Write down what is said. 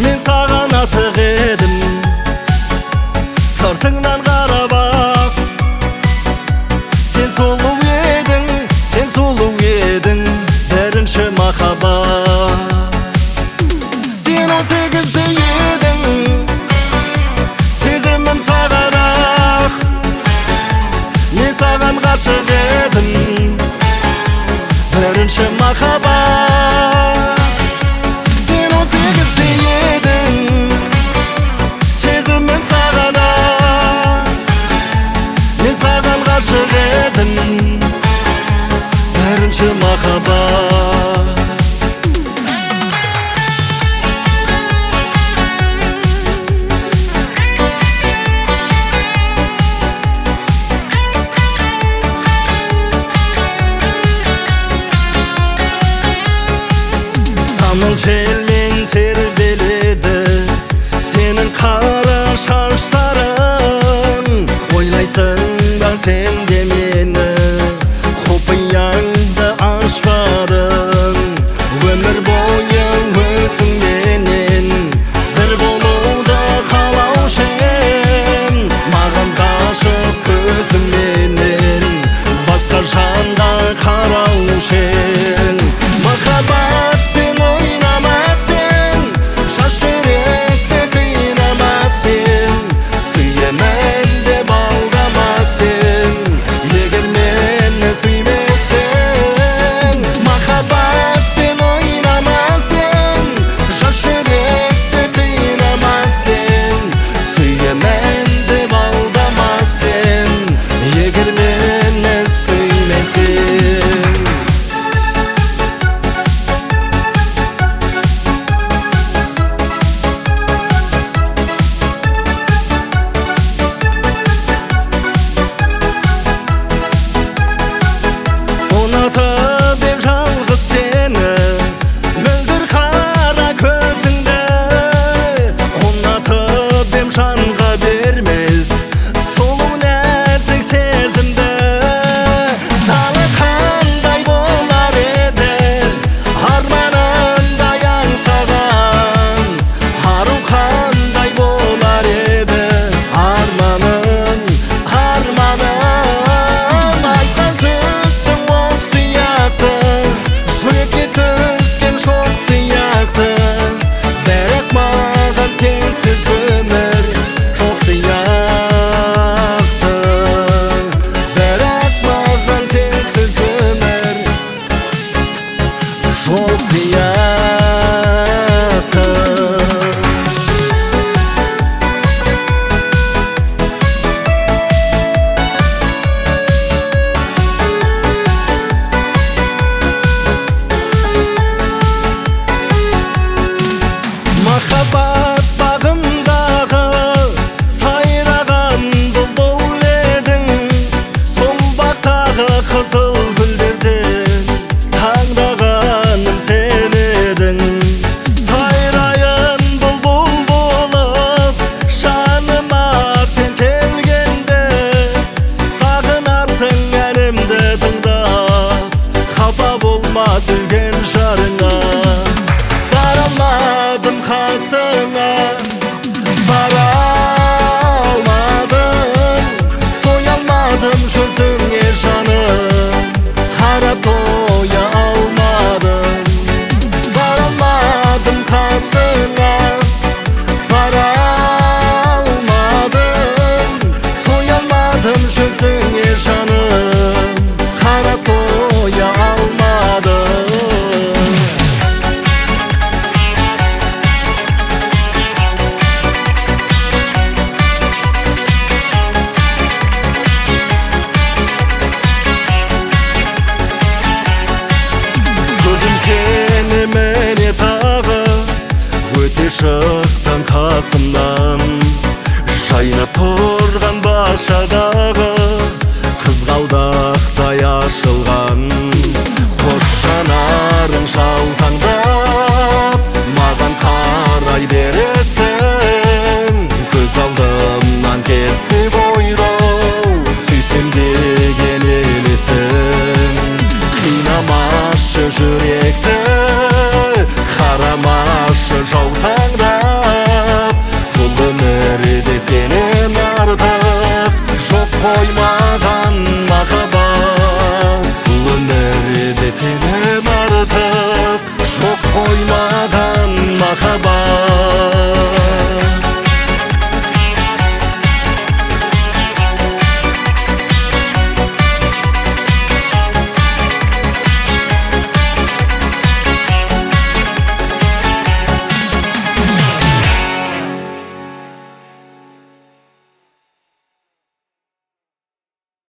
Мен саған асық едім, сыртыңнан қарап ақ. Сен сұлу едің, сен сұлу едің, бірінші махаббат. Сен 18-те едің, сезімім саған ақ. Мен саған ғашық едім, бірінші махаббат. Сен 18-те едің, сезімім саған ақ. Мен саған ғашық едім, бірінші махаббат. Самыл желмен тербеледі сенің қара шаштарың. Ойлайсың ба сен де мені, құпияңды ашпадың. Өмір бойы өзіңменен бір болуды қалаушы ем. Маған ғашық көзіңменен басқа жанға қараушы ең. Махаббатпен ойнамасың, жас жүректі қинамасың. Сүйемін деп алдамасың, егер мені сүймесең. Махаббатпен ойнамасың, жас жүректі қинамасың. Сүйемін деп алдамасың, егер мені сүймесең. Ұнатып ем жалғыз сені, мөлдір қара көзіңді. Ұнатып ем жанға бермес сұлу нәзік сезімді. Тағы қандай болар еді арманыңдай аңсаған. Ару қандай болар еді арманым, арманым. Айтқан сөзің ол сияқты, жүрекке түскен шоқ сияқты. Бірақ маған сенсіз өмір жоқ сияқты. Бірақ маған сенсіз өмір жоқ сияқты. Махаббат бағындағы сайраған бұлбұл едің. Сол бақтағы қызыл гүлдерден таңдағаным сен едің. Сайрайын бұлбұл болып жаныма сен келгенде. Сағынарсың әнімді тыңдап, қапа болма сүйген жарыңа. Бара алмадым қасыңа, бара алмадым. Тоя алмадым жүзіңе жаным, қарап тоя алмадым. Бара алмадым қасыңа, бара алмадым. Тоя алмадым жүзіңе жаным, қарап тоя алмадым. Көрдім сені міне тағы, өте шықтың қасымнан. Жайнап тұрған бақшадағы қызғалдақтай ашылған. Қош жанарың жалтаң